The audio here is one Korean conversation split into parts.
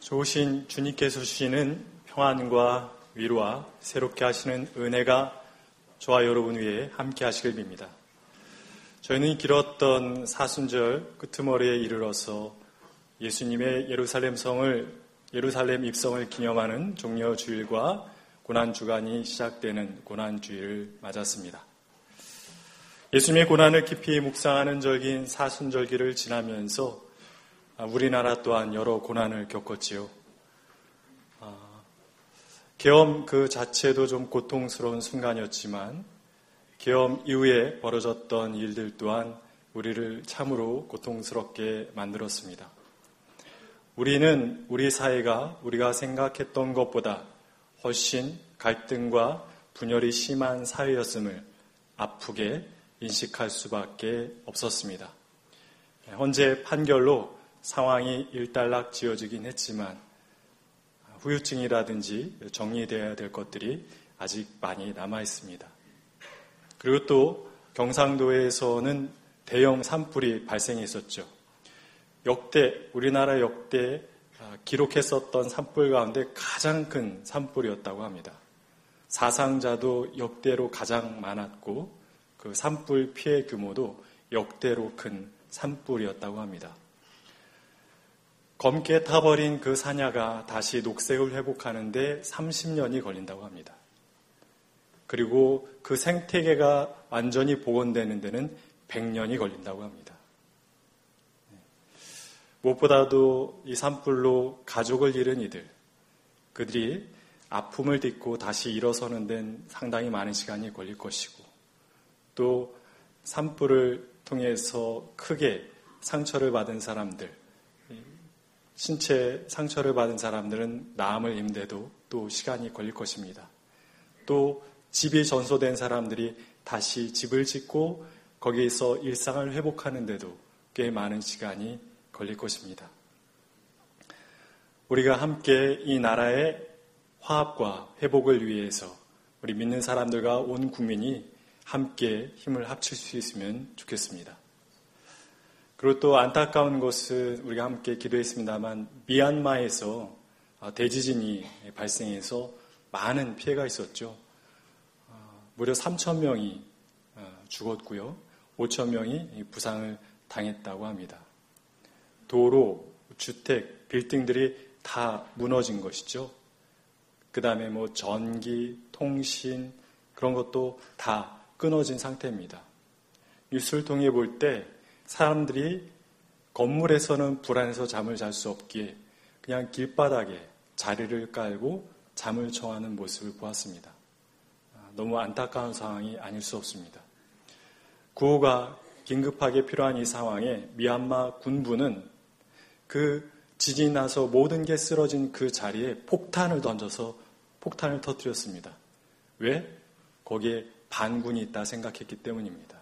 좋으신 주님께서 주시는 평안과 위로와 새롭게 하시는 은혜가 저와 여러분 위에 함께 하시길 빕니다. 저희는 길었던 사순절 끄트머리에 이르러서 예수님의 예루살렘 입성을 기념하는 종려주일과 고난주간이 시작되는 고난주일을 맞았습니다. 예수님의 고난을 깊이 묵상하는 절기인 사순절기를 지나면서 우리나라 또한 여러 고난을 겪었지요. 계엄 그 자체도 좀 고통스러운 순간이었지만 계엄 이후에 벌어졌던 일들 또한 우리를 참으로 고통스럽게 만들었습니다. 우리는 우리 사회가 우리가 생각했던 것보다 훨씬 갈등과 분열이 심한 사회였음을 아프게 인식할 수밖에 없었습니다. 현재 판결로 상황이 일단락 지어지긴 했지만 후유증이라든지 정리되어야 될 것들이 아직 많이 남아 있습니다. 그리고 또 경상도에서는 대형 산불이 발생했었죠. 우리나라 역대 기록했었던 산불 가운데 가장 큰 산불이었다고 합니다. 사상자도 역대로 가장 많았고 그 산불 피해 규모도 역대로 큰 산불이었다고 합니다. 검게 타버린 그 산야가 다시 녹색을 회복하는데 30년이 걸린다고 합니다. 그리고 그 생태계가 완전히 복원되는 데는 100년이 걸린다고 합니다. 무엇보다도 이 산불로 가족을 잃은 이들, 그들이 아픔을 딛고 다시 일어서는 데는 상당히 많은 시간이 걸릴 것이고 또 산불을 통해서 크게 상처를 받은 사람들, 신체 상처를 받은 사람들은 나음을 입는데도 또 시간이 걸릴 것입니다. 또 집이 전소된 사람들이 다시 집을 짓고 거기에서 일상을 회복하는데도 꽤 많은 시간이 걸릴 것입니다. 우리가 함께 이 나라의 화합과 회복을 위해서 우리 믿는 사람들과 온 국민이 함께 힘을 합칠 수 있으면 좋겠습니다. 그리고 또 안타까운 것은 우리가 함께 기도했습니다만 미얀마에서 대지진이 발생해서 많은 피해가 있었죠. 무려 3,000명이 죽었고요. 5,000명이 부상을 당했다고 합니다. 도로, 주택, 빌딩들이 다 무너진 것이죠. 그 다음에 전기, 통신 그런 것도 다 끊어진 상태입니다. 뉴스를 통해 볼 때 사람들이 건물에서는 불안해서 잠을 잘 수 없기에 그냥 길바닥에 자리를 깔고 잠을 청하는 모습을 보았습니다. 너무 안타까운 상황이 아닐 수 없습니다. 구호가 긴급하게 필요한 이 상황에 미얀마 군부는 그 지진이 나서 모든 게 쓰러진 그 자리에 폭탄을 던져서 폭탄을 터뜨렸습니다. 왜? 거기에 반군이 있다 생각했기 때문입니다.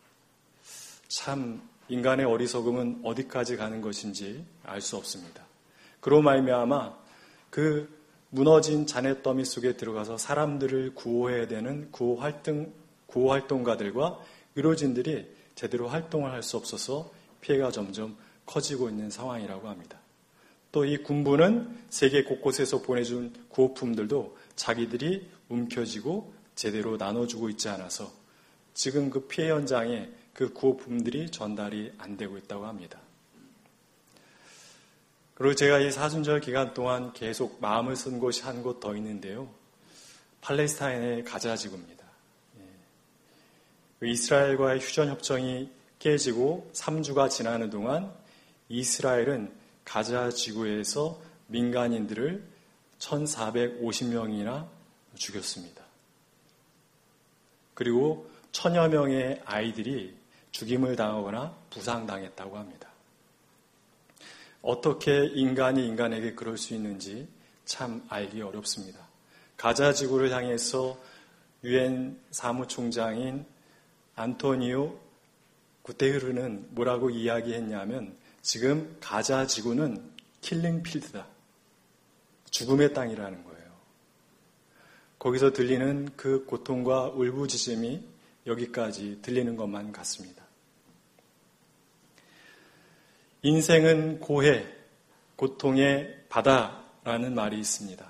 참 인간의 어리석음은 어디까지 가는 것인지 알 수 없습니다. 그로 말미암아 그 무너진 잔해더미 속에 들어가서 사람들을 구호해야 되는 구호활동가들과 의료진들이 제대로 활동을 할 수 없어서 피해가 점점 커지고 있는 상황이라고 합니다. 또 이 군부는 세계 곳곳에서 보내준 구호품들도 자기들이 움켜쥐고 제대로 나눠주고 있지 않아서 지금 그 피해 현장에 그 구호품들이 전달이 안 되고 있다고 합니다. 그리고 제가 이 사순절 기간 동안 계속 마음을 쓴 곳이 한 곳 더 있는데요. 팔레스타인의 가자 지구입니다. 이스라엘과의 휴전 협정이 깨지고 3주가 지나는 동안 이스라엘은 가자 지구에서 민간인들을 1,450명이나 죽였습니다. 그리고 1,000여 명의 아이들이 죽임을 당하거나 부상당했다고 합니다. 어떻게 인간이 인간에게 그럴 수 있는지 참 알기 어렵습니다. 가자 지구를 향해서 유엔 사무총장인 안토니오 구테르는 뭐라고 이야기했냐면 지금 가자 지구는 킬링필드다. 죽음의 땅이라는 거예요. 거기서 들리는 그 고통과 울부짖음이 여기까지 들리는 것만 같습니다. 인생은 고해, 고통의 바다라는 말이 있습니다.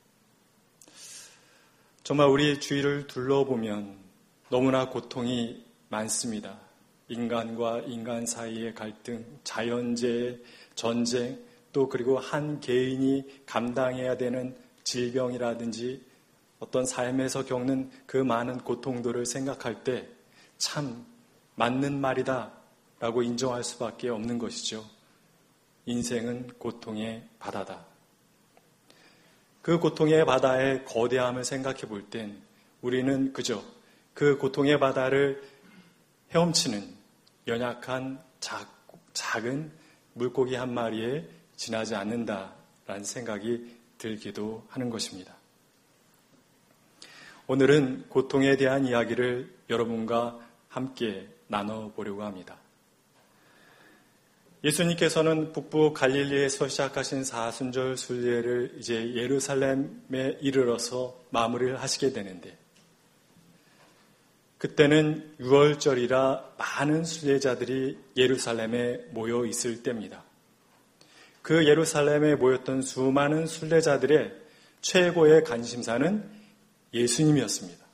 정말 우리 주위를 둘러보면 너무나 고통이 많습니다. 인간과 인간 사이의 갈등, 자연재해, 전쟁, 또 그리고 한 개인이 감당해야 되는 질병이라든지 어떤 삶에서 겪는 그 많은 고통들을 생각할 때 참 맞는 말이다 라고 인정할 수밖에 없는 것이죠. 인생은 고통의 바다다. 그 고통의 바다의 거대함을 생각해 볼 땐 우리는 그저 그 고통의 바다를 헤엄치는 연약한 작은 물고기 한 마리에 지나지 않는다라는 생각이 들기도 하는 것입니다. 오늘은 고통에 대한 이야기를 여러분과 함께 나눠보려고 합니다. 예수님께서는 북부 갈릴리에서 시작하신 사순절 순례를 이제 예루살렘에 이르러서 마무리를 하시게 되는데, 그때는 6월절이라 많은 순례자들이 예루살렘에 모여 있을 때입니다. 그 예루살렘에 모였던 수많은 순례자들의 최고의 관심사는 예수님이었습니다.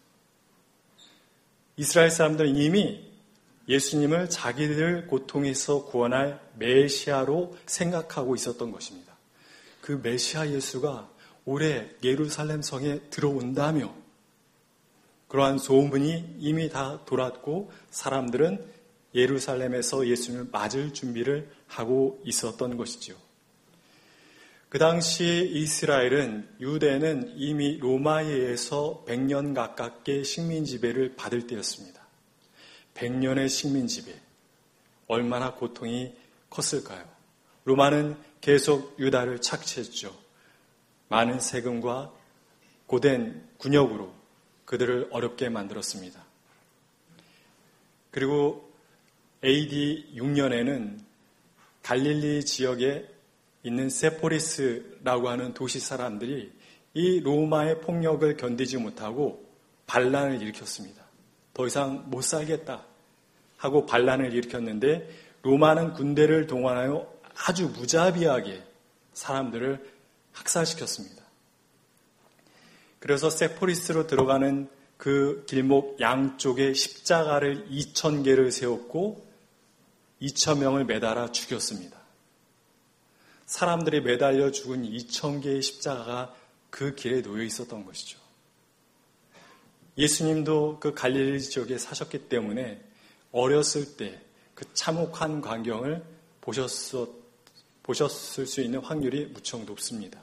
이스라엘 사람들은 이미 예수님을 자기들 고통에서 구원할 메시아로 생각하고 있었던 것입니다. 그 메시아 예수가 올해 예루살렘 성에 들어온다며 그러한 소문이 이미 다 돌았고 사람들은 예루살렘에서 예수님을 맞을 준비를 하고 있었던 것이죠. 그 당시 이스라엘은, 유대는 이미 로마에 의해서 100년 가깝게 식민지배를 받을 때였습니다. 100년의 식민지배, 얼마나 고통이 컸을까요? 로마는 계속 유다를 착취했죠. 많은 세금과 고된 군역으로 그들을 어렵게 만들었습니다. 그리고 AD 6년에는 갈릴리 지역에 있는 세포리스라고 하는 도시 사람들이 이 로마의 폭력을 견디지 못하고 반란을 일으켰습니다. 더 이상 못 살겠다 하고 반란을 일으켰는데 로마는 군대를 동원하여 아주 무자비하게 사람들을 학살시켰습니다. 그래서 세포리스로 들어가는 그 길목 양쪽에 십자가를 2,000개를 세웠고 2,000명을 매달아 죽였습니다. 사람들이 매달려 죽은 2,000개의 십자가가 그 길에 놓여 있었던 것이죠. 예수님도 그 갈릴리 지역에 사셨기 때문에 어렸을 때 그 참혹한 광경을 보셨을 수 있는 확률이 무척 높습니다.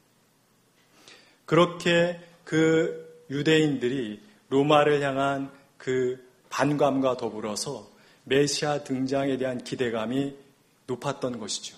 그렇게 그 유대인들이 로마를 향한 그 반감과 더불어서 메시아 등장에 대한 기대감이 높았던 것이죠.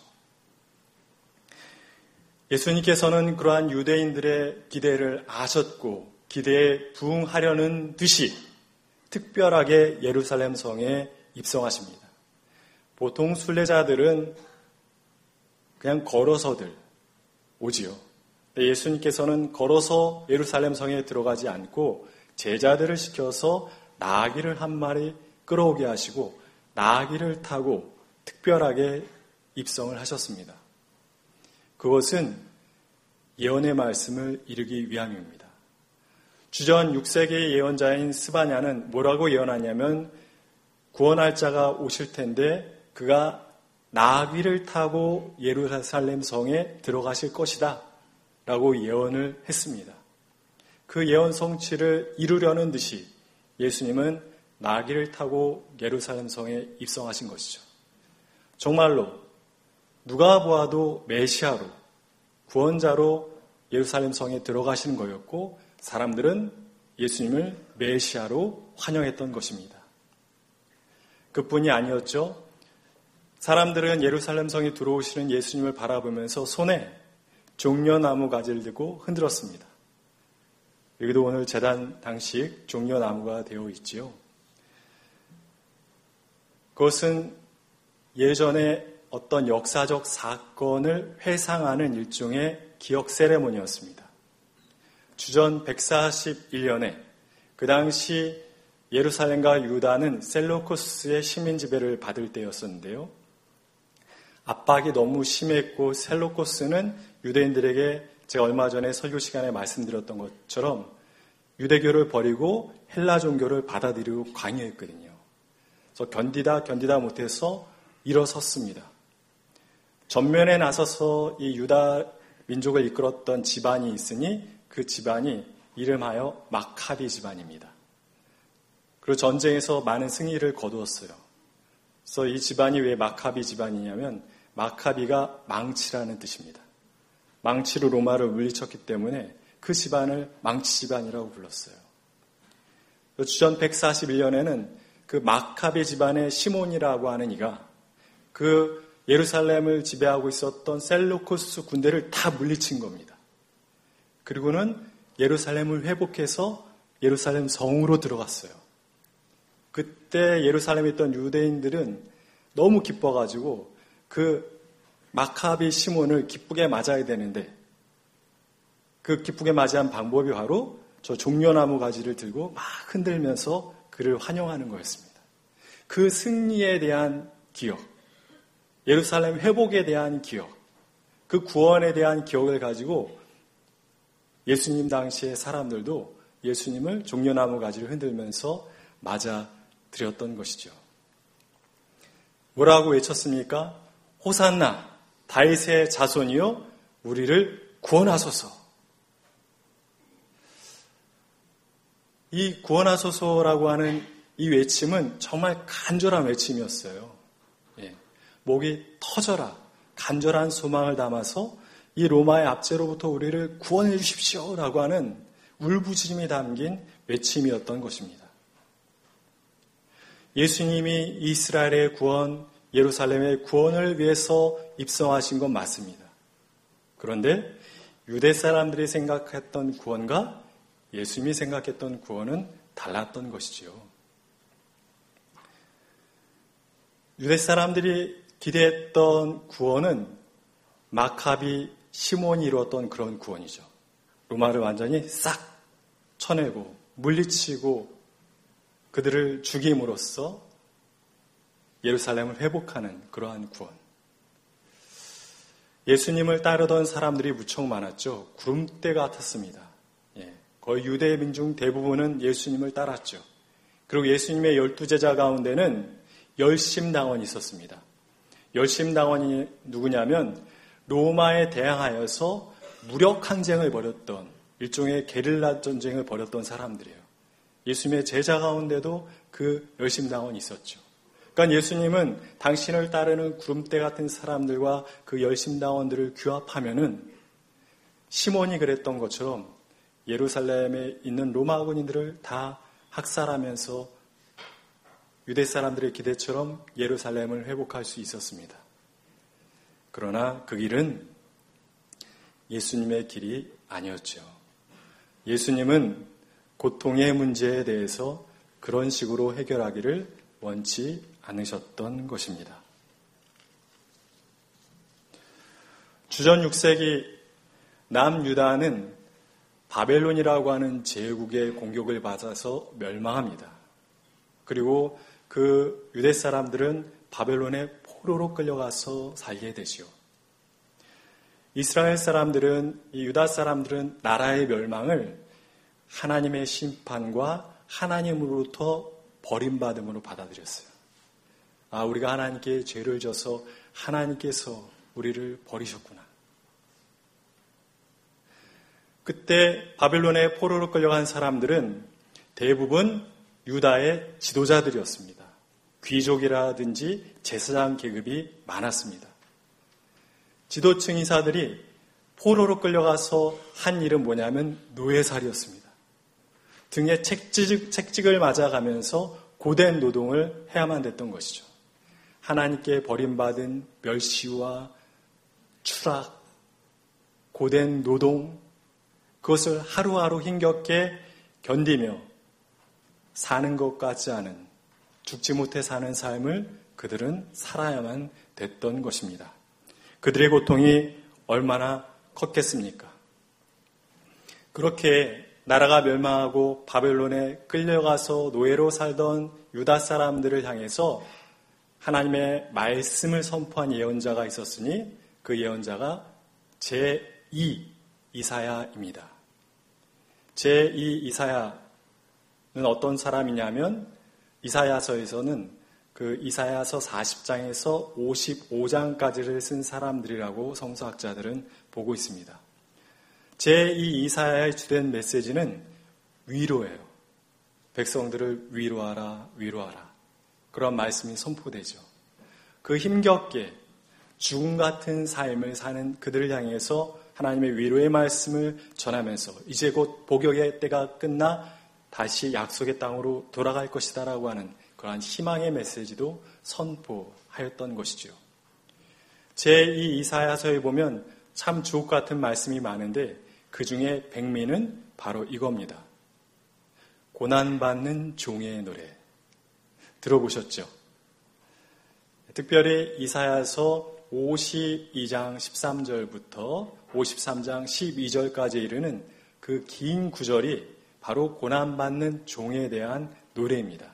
예수님께서는 그러한 유대인들의 기대를 아셨고 기대에 부응하려는 듯이 특별하게 예루살렘 성에 입성하십니다. 보통 순례자들은 그냥 걸어서들 오지요. 예수님께서는 걸어서 예루살렘 성에 들어가지 않고 제자들을 시켜서 나귀를 한 마리 끌어오게 하시고 나귀를 타고 특별하게 입성을 하셨습니다. 그것은 예언의 말씀을 이루기 위함입니다. 주전 6세기의 예언자인 스바냐는 뭐라고 예언하냐면 구원할 자가 오실 텐데 그가 나귀를 타고 예루살렘 성에 들어가실 것이다 라고 예언을 했습니다. 그 예언 성취를 이루려는 듯이 예수님은 나귀를 타고 예루살렘 성에 입성하신 것이죠. 정말로 누가 보아도 메시아로, 구원자로 예루살렘 성에 들어가시는 거였고 사람들은 예수님을 메시아로 환영했던 것입니다. 그뿐이 아니었죠. 사람들은 예루살렘 성에 들어오시는 예수님을 바라보면서 손에 종려나무 가지를 들고 흔들었습니다. 여기도 오늘 제단 당식 종려나무가 되어 있지요. 그것은 예전에 어떤 역사적 사건을 회상하는 일종의 기억 세레모니였습니다. 주전 141년에 그 당시 예루살렘과 유다는 셀루쿠스의 식민 지배를 받을 때였었는데요. 압박이 너무 심했고 셀루코스는 유대인들에게 제가 얼마 전에 설교 시간에 말씀드렸던 것처럼 유대교를 버리고 헬라 종교를 받아들이고 강요했거든요. 그래서 견디다 못해서 일어섰습니다. 전면에 나서서 이 유다 민족을 이끌었던 집안이 있으니 그 집안이 이름하여 마카비 집안입니다. 그리고 전쟁에서 많은 승리를 거두었어요. 그래서 이 집안이 왜 마카비 집안이냐면 마카비가 망치라는 뜻입니다. 망치로 로마를 물리쳤기 때문에 그 집안을 망치 집안이라고 불렀어요. 주전 141년에는 그 마카비 집안의 시몬이라고 하는 이가 그 예루살렘을 지배하고 있었던 셀루코스 군대를 다 물리친 겁니다. 그리고는 예루살렘을 회복해서 예루살렘 성으로 들어갔어요. 그때 예루살렘에 있던 유대인들은 너무 기뻐가지고 그 마카비 시몬을 기쁘게 맞아야 되는데 그 기쁘게 맞이한 방법이 바로 저 종려나무 가지를 들고 막 흔들면서 그를 환영하는 거였습니다. 그 승리에 대한 기억, 예루살렘 회복에 대한 기억, 그 구원에 대한 기억을 가지고 예수님 당시의 사람들도 예수님을 종려나무 가지를 흔들면서 맞아 드렸던 것이죠. 뭐라고 외쳤습니까? 호산나, 다윗의 자손이여 우리를 구원하소서. 이 구원하소서라고 하는 이 외침은 정말 간절한 외침이었어요. 목이 터져라, 간절한 소망을 담아서 이 로마의 압제로부터 우리를 구원해 주십시오라고 하는 울부짖음이 담긴 외침이었던 것입니다. 예수님이 이스라엘의 구원, 예루살렘의 구원을 위해서 입성하신 건 맞습니다. 그런데 유대 사람들이 생각했던 구원과 예수님이 생각했던 구원은 달랐던 것이지요. 유대 사람들이 기대했던 구원은 마카비 시몬이 이루었던 그런 구원이죠. 로마를 완전히 싹 쳐내고 물리치고 그들을 죽임으로써 예루살렘을 회복하는 그러한 구원. 예수님을 따르던 사람들이 무척 많았죠. 구름대 같았습니다. 거의 유대 민중 대부분은 예수님을 따랐죠. 그리고 예수님의 12제자 가운데는 열심당원이 있었습니다. 열심당원이 누구냐면 로마에 대항하여서 무력 항쟁을 벌였던 일종의 게릴라 전쟁을 벌였던 사람들이에요. 예수님의 제자 가운데도 그 열심당원이 있었죠. 그러니까 예수님은 당신을 따르는 구름대 같은 사람들과 그 열심당원들을 규합하면은 시몬이 그랬던 것처럼 예루살렘에 있는 로마 군인들을 다 학살하면서 유대 사람들의 기대처럼 예루살렘을 회복할 수 있었습니다. 그러나 그 길은 예수님의 길이 아니었죠. 예수님은 고통의 문제에 대해서 그런 식으로 해결하기를 원치 않으셨던 것입니다. 주전 6세기 남유다는 바벨론이라고 하는 제국의 공격을 받아서 멸망합니다. 그리고 그 유대 사람들은 바벨론의 포로로 끌려가서 살게 되지요. 이스라엘 사람들은, 이 유다 사람들은 나라의 멸망을 하나님의 심판과 하나님으로부터 버림받음으로 받아들였어요. 우리가 하나님께 죄를 져서 하나님께서 우리를 버리셨구나. 그때 바벨론의 포로로 끌려간 사람들은 대부분 유다의 지도자들이었습니다. 귀족이라든지 제사장 계급이 많았습니다. 지도층 인사들이 포로로 끌려가서 한 일은 뭐냐면 노예살이었습니다. 등에 책직을 맞아가면서 고된 노동을 해야만 됐던 것이죠. 하나님께 버림받은 멸시와 추락, 고된 노동, 그것을 하루하루 힘겹게 견디며 사는 것 같지 않은, 죽지 못해 사는 삶을 그들은 살아야만 됐던 것입니다. 그들의 고통이 얼마나 컸겠습니까? 그렇게 나라가 멸망하고 바벨론에 끌려가서 노예로 살던 유다 사람들을 향해서 하나님의 말씀을 선포한 예언자가 있었으니 그 예언자가 제2 이사야입니다. 제2 이사야는 어떤 사람이냐면 이사야서에서는 그 이사야서 40장에서 55장까지를 쓴 사람들이라고 성서학자들은 보고 있습니다. 제2 이사야의 주된 메시지는 위로예요. 백성들을 위로하라, 위로하라. 그런 말씀이 선포되죠. 그 힘겹게 죽음 같은 삶을 사는 그들을 향해서 하나님의 위로의 말씀을 전하면서 이제 곧 복역의 때가 끝나 다시 약속의 땅으로 돌아갈 것이다라고 하는 그러한 희망의 메시지도 선포하였던 것이죠. 제2 이사야서에 보면 참 주옥 같은 말씀이 많은데 그 중에 백미는 바로 이겁니다. 고난받는 종의 노래. 들어보셨죠? 특별히 이사야서 52장 13절부터 53장 12절까지 이르는 그 긴 구절이 바로 고난받는 종에 대한 노래입니다.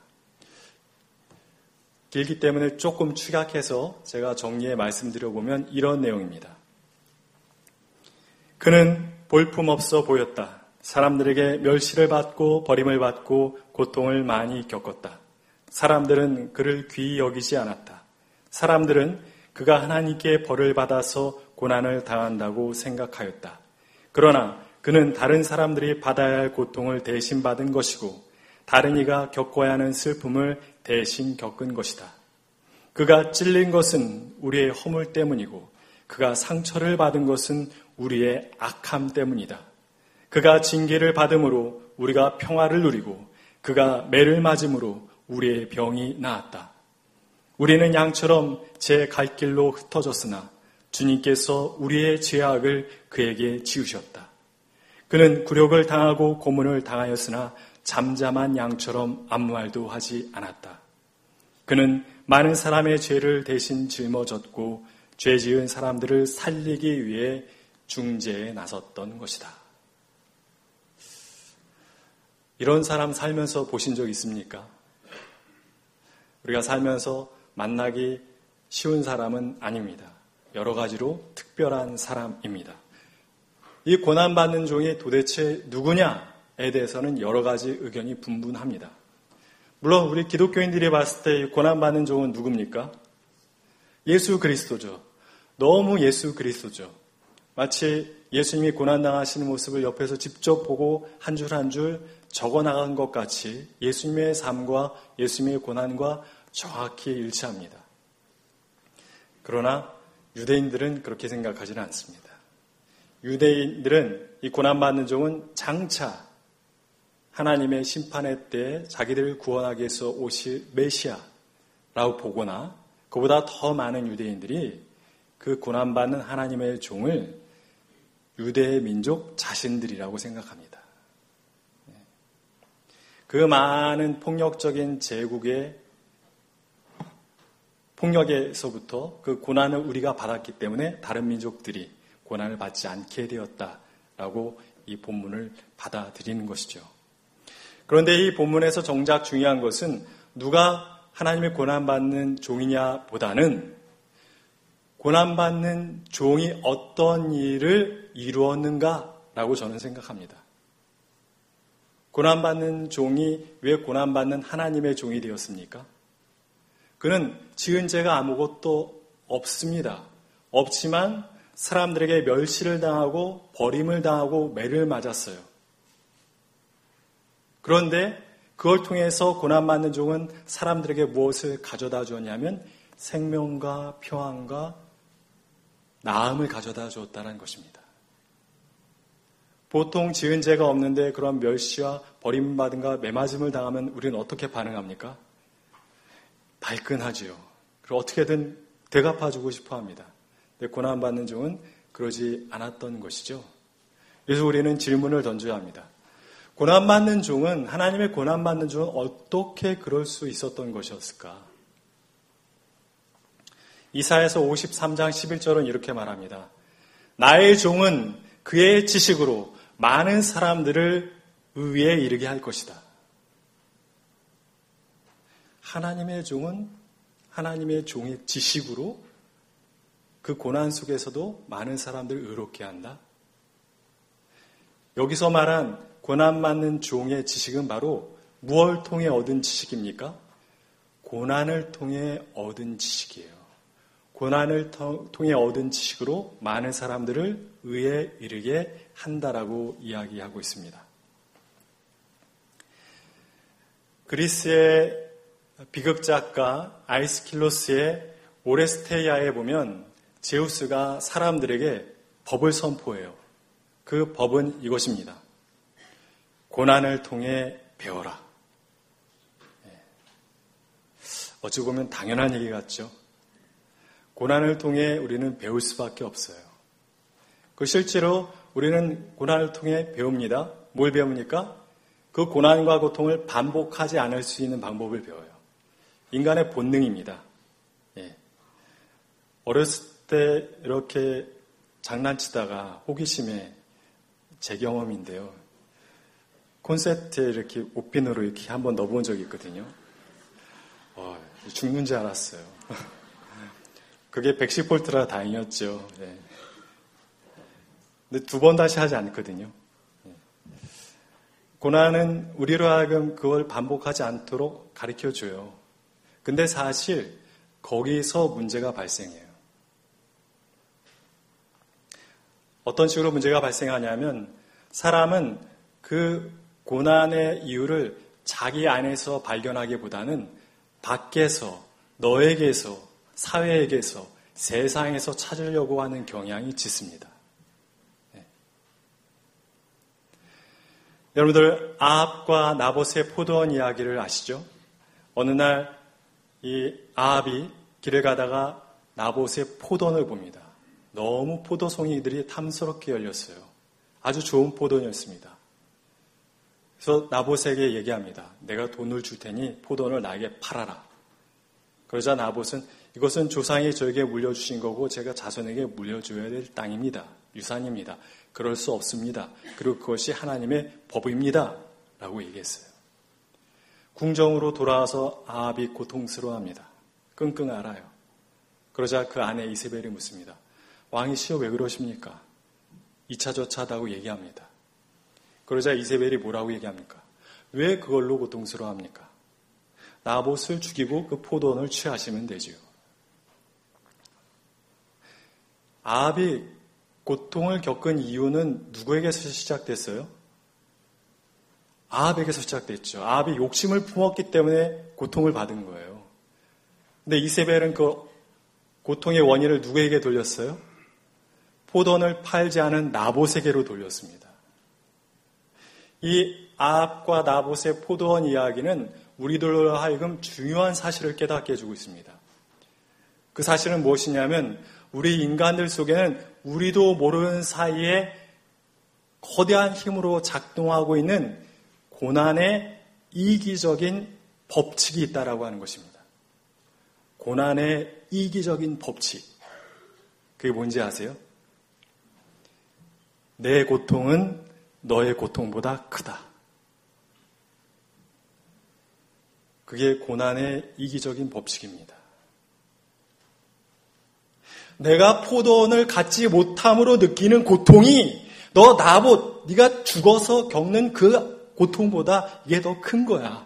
길기 때문에 조금 축약해서 제가 정리해 말씀드려보면 이런 내용입니다. 그는 볼품없어 보였다. 사람들에게 멸시를 받고 버림을 받고 고통을 많이 겪었다. 사람들은 그를 귀히 여기지 않았다. 사람들은 그가 하나님께 벌을 받아서 고난을 당한다고 생각하였다. 그러나 그는 다른 사람들이 받아야 할 고통을 대신 받은 것이고 다른 이가 겪어야 하는 슬픔을 대신 겪은 것이다. 그가 찔린 것은 우리의 허물 때문이고 그가 상처를 받은 것은 우리의 악함 때문이다. 그가 징계를 받음으로 우리가 평화를 누리고 그가 매를 맞음으로 우리의 병이 나았다. 우리는 양처럼 제 갈 길로 흩어졌으나 주님께서 우리의 죄악을 그에게 지우셨다. 그는 굴욕을 당하고 고문을 당하였으나 잠잠한 양처럼 아무 말도 하지 않았다. 그는 많은 사람의 죄를 대신 짊어졌고 죄 지은 사람들을 살리기 위해 중재에 나섰던 것이다. 이런 사람 살면서 보신 적 있습니까? 우리가 살면서 만나기 쉬운 사람은 아닙니다. 여러 가지로 특별한 사람입니다. 이 고난받는 종이 도대체 누구냐에 대해서는 여러 가지 의견이 분분합니다. 물론 우리 기독교인들이 봤을 때 고난받는 종은 누굽니까? 예수 그리스도죠. 너무 예수 그리스도죠. 마치 예수님이 고난당하시는 모습을 옆에서 직접 보고 한 줄 한 줄 적어나간 것 같이 예수님의 삶과 예수님의 고난과 정확히 일치합니다. 그러나 유대인들은 그렇게 생각하지는 않습니다. 유대인들은 이 고난받는 종은 장차 하나님의 심판의 때에 자기들을 구원하기 위해서 오실 메시아라고 보거나 그보다 더 많은 유대인들이 그 고난받는 하나님의 종을 유대의 민족 자신들이라고 생각합니다. 그 많은 폭력적인 제국의 폭력에서부터 그 고난을 우리가 받았기 때문에 다른 민족들이 고난을 받지 않게 되었다라고 이 본문을 받아들이는 것이죠. 그런데 이 본문에서 정작 중요한 것은 누가 하나님의 고난받는 종이냐 보다는 고난받는 종이 어떤 일을 이루었는가라고 저는 생각합니다. 고난받는 종이 왜 고난받는 하나님의 종이 되었습니까? 그는 지은 죄가 아무것도 없습니다. 없지만 사람들에게 멸시를 당하고 버림을 당하고 매를 맞았어요. 그런데 그걸 통해서 고난받는 종은 사람들에게 무엇을 가져다 주었냐면 생명과 평안과 나음을 가져다 주었다는 것입니다. 보통 지은 죄가 없는데 그런 멸시와 버림받음과 매맞음을 당하면 우리는 어떻게 반응합니까? 발끈하지요. 그리고 어떻게든 되갚아주고 싶어 합니다. 근데 고난받는 종은 그러지 않았던 것이죠. 그래서 우리는 질문을 던져야 합니다. 고난받는 종은, 하나님의 고난받는 종은 어떻게 그럴 수 있었던 것이었을까? 이사야서 53장 11절은 이렇게 말합니다. 나의 종은 그의 지식으로 많은 사람들을 의에 이르게 할 것이다. 하나님의 종은 하나님의 종의 지식으로 그 고난 속에서도 많은 사람들을 의롭게 한다. 여기서 말한 고난받는 종의 지식은 바로 무엇을 통해 얻은 지식입니까? 고난을 통해 얻은 지식이에요. 고난을 통해 얻은 지식으로 많은 사람들을 의에 이르게 한다라고 이야기하고 있습니다. 그리스의 비극작가 아이스킬로스의 오레스테이아에 보면 제우스가 사람들에게 법을 선포해요. 그 법은 이것입니다. 고난을 통해 배워라. 어찌 보면 당연한 얘기 같죠. 고난을 통해 우리는 배울 수밖에 없어요. 그 실제로 우리는 고난을 통해 배웁니다. 뭘 배웁니까? 그 고난과 고통을 반복하지 않을 수 있는 방법을 배워요. 인간의 본능입니다. 어렸을 때 이렇게 장난치다가 호기심에 제 경험인데요. 콘센트에 이렇게 옷핀으로 이렇게 한번 넣어본 적이 있거든요. 죽는 줄 알았어요. 그게 110볼트라 다행이었죠. 네. 근데 2번 다시 하지 않거든요. 고난은 우리로 하여금 그걸 반복하지 않도록 가르쳐줘요. 근데 사실 거기서 문제가 발생해요. 어떤 식으로 문제가 발생하냐면 사람은 그 고난의 이유를 자기 안에서 발견하기보다는 밖에서, 너에게서, 사회에게서, 세상에서 찾으려고 하는 경향이 짙습니다. 네. 여러분들 아합과 나봇의 포도원 이야기를 아시죠? 어느 날 이 아합이 길을 가다가 나봇의 포도원을 봅니다. 너무 포도송이들이 탐스럽게 열렸어요. 아주 좋은 포도원이었습니다. 그래서 나봇에게 얘기합니다. 내가 돈을 줄 테니 포도원을 나에게 팔아라. 그러자 나봇은 이것은 조상이 저에게 물려주신 거고 제가 자손에게 물려줘야 될 땅입니다. 유산입니다. 그럴 수 없습니다. 그리고 그것이 하나님의 법입니다. 라고 얘기했어요. 궁정으로 돌아와서 아합이 고통스러워합니다. 끙끙 앓아요. 그러자 그 아내 이세벨이 묻습니다. 왕이시여 왜 그러십니까? 이차저차하다고 얘기합니다. 그러자 이세벨이 뭐라고 얘기합니까? 왜 그걸로 고통스러워합니까? 나봇을 죽이고 그 포도원을 취하시면 되지요. 아합이 고통을 겪은 이유는 누구에게서 시작됐어요? 아합에게서 시작됐죠. 아합이 욕심을 품었기 때문에 고통을 받은 거예요. 근데 이세벨은 그 고통의 원인을 누구에게 돌렸어요? 포도원을 팔지 않은 나봇에게로 돌렸습니다. 이 아합과 나봇의 포도원 이야기는 우리들로 하여금 중요한 사실을 깨닫게 해주고 있습니다. 그 사실은 무엇이냐면 우리 인간들 속에는 우리도 모르는 사이에 거대한 힘으로 작동하고 있는 고난의 이기적인 법칙이 있다라고 하는 것입니다. 고난의 이기적인 법칙. 그게 뭔지 아세요? 내 고통은 너의 고통보다 크다. 그게 고난의 이기적인 법칙입니다. 내가 포도원을 갖지 못함으로 느끼는 고통이 너 나봇, 네가 죽어서 겪는 그 고통보다 이게 더 큰 거야.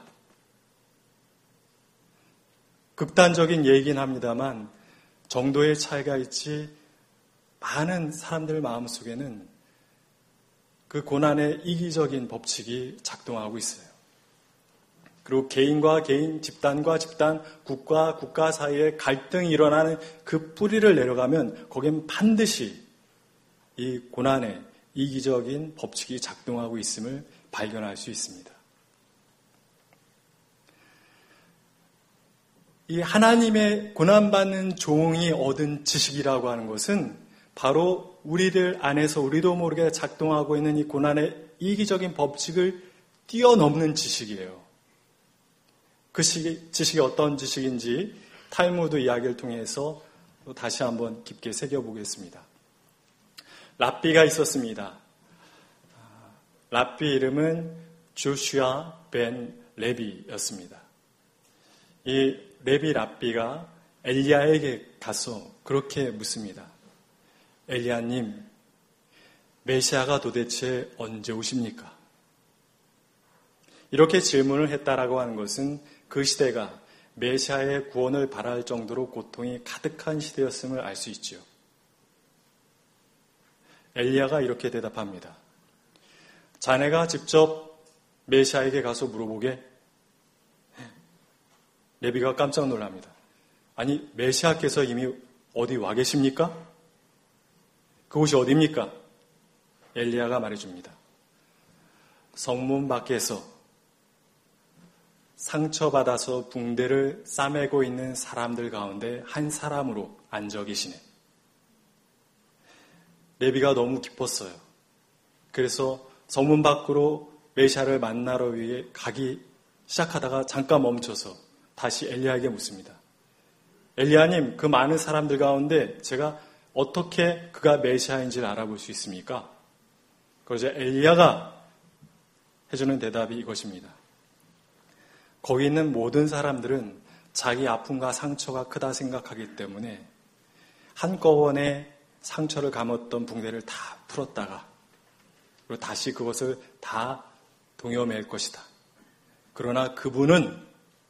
극단적인 얘기긴 합니다만 정도의 차이가 있지 많은 사람들 마음속에는 그 고난의 이기적인 법칙이 작동하고 있어요. 그리고 개인과 개인, 집단과 집단, 국가와 국가 사이에 갈등이 일어나는 그 뿌리를 내려가면 거기엔 반드시 이 고난의 이기적인 법칙이 작동하고 있음을 발견할 수 있습니다. 이 하나님의 고난받는 종이 얻은 지식이라고 하는 것은 바로 우리들 안에서 우리도 모르게 작동하고 있는 이 고난의 이기적인 법칙을 뛰어넘는 지식이에요. 그 지식이 어떤 지식인지 탈무드 이야기를 통해서 다시 한번 깊게 새겨보겠습니다. 랍비가 있었습니다. 랍비 이름은 조슈아 벤 레비였습니다. 이 레비 랍비가 엘리야에게 가서 그렇게 묻습니다. 엘리야님, 메시아가 도대체 언제 오십니까? 이렇게 질문을 했다라고 하는 것은 그 시대가 메시아의 구원을 바랄 정도로 고통이 가득한 시대였음을 알 수 있지요. 엘리야가 이렇게 대답합니다. 자네가 직접 메시아에게 가서 물어보게? 레비가 깜짝 놀랍니다. 아니, 메시아께서 이미 어디 와 계십니까? 그곳이 어디입니까? 엘리야가 말해줍니다. 성문 밖에서 상처받아서 붕대를 싸매고 있는 사람들 가운데 한 사람으로 앉아 계시네. 레비가 너무 기뻤어요. 그래서 성문 밖으로 메시아를 만나러 위해 가기 시작하다가 잠깐 멈춰서 다시 엘리야에게 묻습니다. 엘리야님, 그 많은 사람들 가운데 제가 어떻게 그가 메시아인지를 알아볼 수 있습니까? 그러자 엘리야가 해주는 대답이 이것입니다. 거기 있는 모든 사람들은 자기 아픔과 상처가 크다 생각하기 때문에 한꺼번에 상처를 감았던 붕대를 다 풀었다가 그리고 다시 그것을 다 동여맬 것이다. 그러나 그분은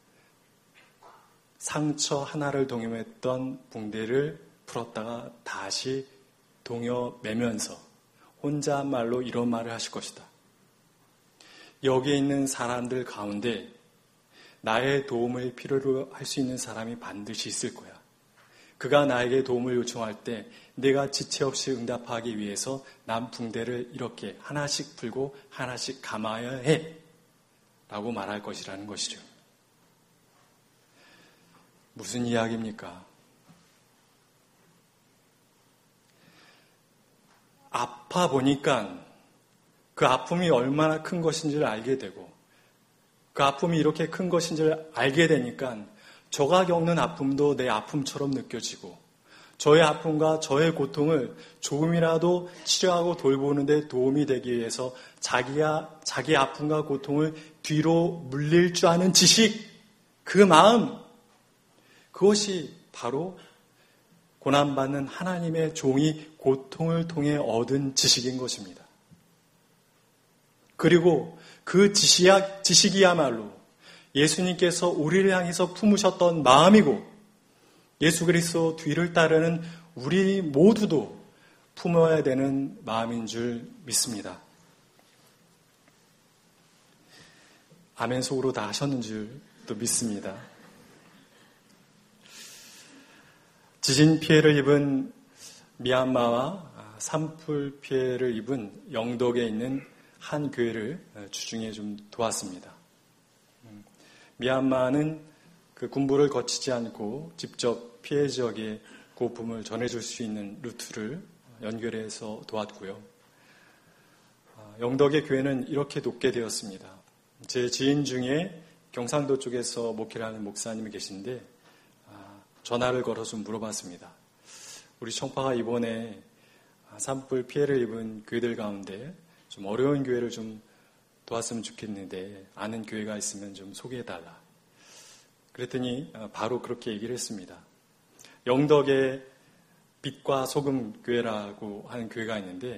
상처 하나를 동여맸던 붕대를 풀었다가 다시 동여매면서 혼잣말로 이런 말을 하실 것이다. 여기에 있는 사람들 가운데 나의 도움을 필요로 할 수 있는 사람이 반드시 있을 거야. 그가 나에게 도움을 요청할 때 내가 지체 없이 응답하기 위해서 난 붕대를 이렇게 하나씩 풀고 하나씩 감아야 해. 라고 말할 것이라는 것이죠. 무슨 이야기입니까? 아파 보니까 그 아픔이 얼마나 큰 것인지를 알게 되고 그 아픔이 이렇게 큰 것인지를 알게 되니까 저가 겪는 아픔도 내 아픔처럼 느껴지고 저의 아픔과 저의 고통을 조금이라도 치료하고 돌보는 데 도움이 되기 위해서 자기 아픔과 고통을 뒤로 물릴 줄 아는 지식, 그 마음, 그것이 바로 고난받는 하나님의 종이 고통을 통해 얻은 지식인 것입니다. 그리고 그 지식이야말로 예수님께서 우리를 향해서 품으셨던 마음이고 예수 그리스도 뒤를 따르는 우리 모두도 품어야 되는 마음인 줄 믿습니다. 아멘 속으로 다 하셨는 줄도 믿습니다. 지진 피해를 입은 미얀마와 산불 피해를 입은 영덕에 있는 한 교회를 주중에 좀 도왔습니다. 미얀마는 그 군부를 거치지 않고 직접 피해 지역에 구호품을 전해줄 수 있는 루트를 연결해서 도왔고요. 영덕의 교회는 이렇게 돕게 되었습니다. 제 지인 중에 경상도 쪽에서 목회를 하는 목사님이 계신데 전화를 걸어서 물어봤습니다. 우리 청파가 이번에 산불 피해를 입은 교회들 가운데 좀 어려운 교회를 좀 도왔으면 좋겠는데 아는 교회가 있으면 좀 소개해달라. 그랬더니 바로 그렇게 얘기를 했습니다. 영덕에 빛과 소금 교회라고 하는 교회가 있는데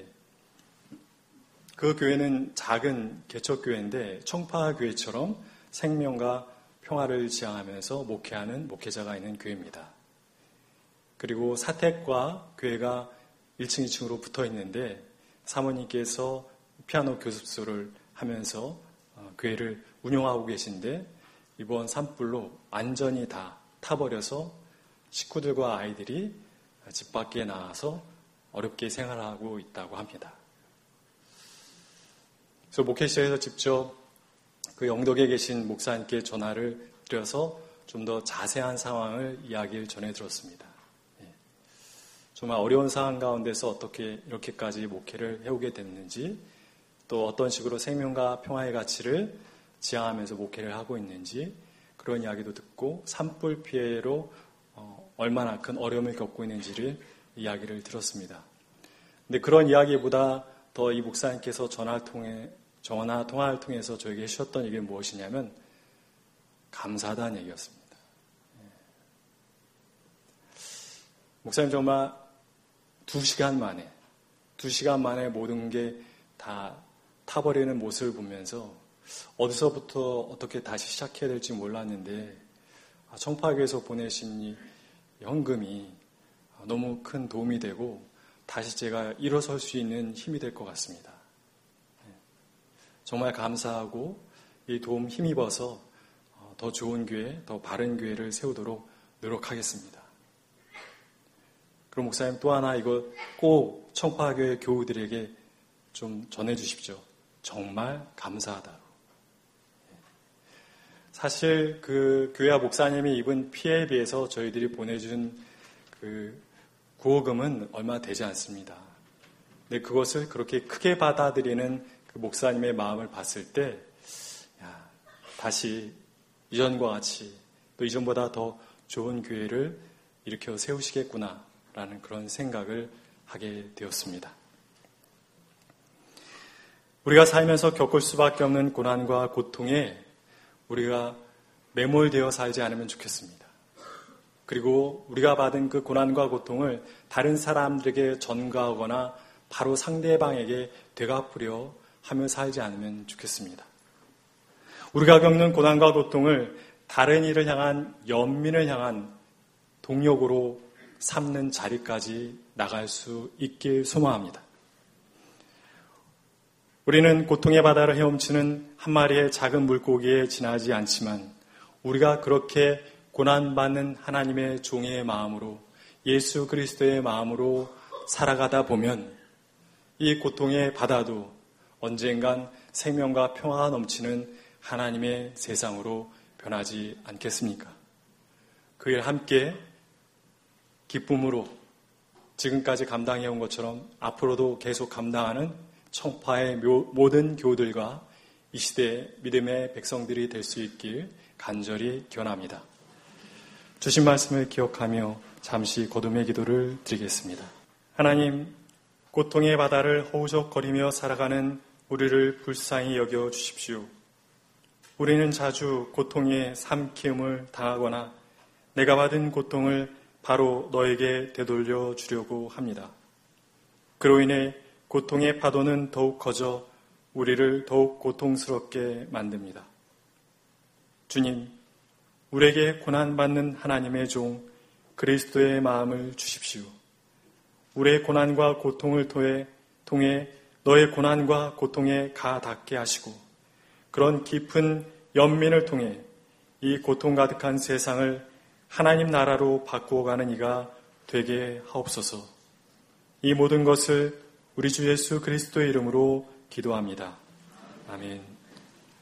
그 교회는 작은 개척교회인데 청파 교회처럼 생명과 평화를 지향하면서 목회하는 목회자가 있는 교회입니다. 그리고 사택과 교회가 1층, 2층으로 붙어 있는데 사모님께서 피아노 교습소를 하면서 교회를 운영하고 계신데 이번 산불로 완전히 다 타버려서 식구들과 아이들이 집 밖에 나와서 어렵게 생활하고 있다고 합니다. 그래서 목회실에서 직접 그 영덕에 계신 목사님께 전화를 드려서 좀 더 자세한 상황을 이야기를 전해 들었습니다. 정말 어려운 상황 가운데서 어떻게 이렇게까지 목회를 해오게 됐는지 또 어떤 식으로 생명과 평화의 가치를 지향하면서 목회를 하고 있는지 그런 이야기도 듣고 산불 피해로 얼마나 큰 어려움을 겪고 있는지를 이야기를 들었습니다. 근데 그런 이야기보다 더 이 목사님께서 전화 통화를 통해서 저에게 해주셨던 얘기는 무엇이냐면 감사하다는 얘기였습니다. 목사님 정말 2시간 만에 모든 게 다 타버리는 모습을 보면서 어디서부터 어떻게 다시 시작해야 될지 몰랐는데 청파교에서 보내신 이 헌금이 너무 큰 도움이 되고 다시 제가 일어설 수 있는 힘이 될 것 같습니다. 정말 감사하고 이 도움 힘입어서 더 좋은 교회, 더 바른 교회를 세우도록 노력하겠습니다. 그럼 목사님 또 하나 이거 꼭 청파교회 교우들에게 좀 전해주십시오. 정말 감사하다고. 사실 그 교회 목사님이 입은 피해에 비해서 저희들이 보내준 그 구호금은 얼마 되지 않습니다. 근데 그것을 그렇게 크게 받아들이는 그 목사님의 마음을 봤을 때, 다시 이전과 같이 또 이전보다 더 좋은 교회를 일으켜 세우시겠구나라는 그런 생각을 하게 되었습니다. 우리가 살면서 겪을 수밖에 없는 고난과 고통에 우리가 매몰되어 살지 않으면 좋겠습니다. 그리고 우리가 받은 그 고난과 고통을 다른 사람들에게 전가하거나 바로 상대방에게 되갚으려 하며 살지 않으면 좋겠습니다. 우리가 겪는 고난과 고통을 다른 이를 향한 연민을 향한 동력으로 삼는 자리까지 나갈 수 있길 소망합니다. 우리는 고통의 바다를 헤엄치는 한 마리의 작은 물고기에 지나지 않지만 우리가 그렇게 고난받는 하나님의 종의 마음으로 예수 그리스도의 마음으로 살아가다 보면 이 고통의 바다도 언젠간 생명과 평화가 넘치는 하나님의 세상으로 변하지 않겠습니까? 그 일 함께 기쁨으로 지금까지 감당해온 것처럼 앞으로도 계속 감당하는 청파의 모든 교우들과 이 시대의 믿음의 백성들이 될 수 있길 간절히 기원합니다. 주신 말씀을 기억하며 잠시 거듭의 기도를 드리겠습니다. 하나님, 고통의 바다를 허우적거리며 살아가는 우리를 불쌍히 여겨 주십시오. 우리는 자주 고통에 삼키움을 당하거나 내가 받은 고통을 바로 너에게 되돌려 주려고 합니다. 그로 인해 고통의 파도는 더욱 커져 우리를 더욱 고통스럽게 만듭니다. 주님, 우리에게 고난받는 하나님의 종 그리스도의 마음을 주십시오. 우리의 고난과 고통을 통해 너의 고난과 고통에 가닿게 하시고 그런 깊은 연민을 통해 이 고통 가득한 세상을 하나님 나라로 바꾸어가는 이가 되게 하옵소서. 이 모든 것을 우리 주 예수 그리스도의 이름으로 기도합니다. 아멘.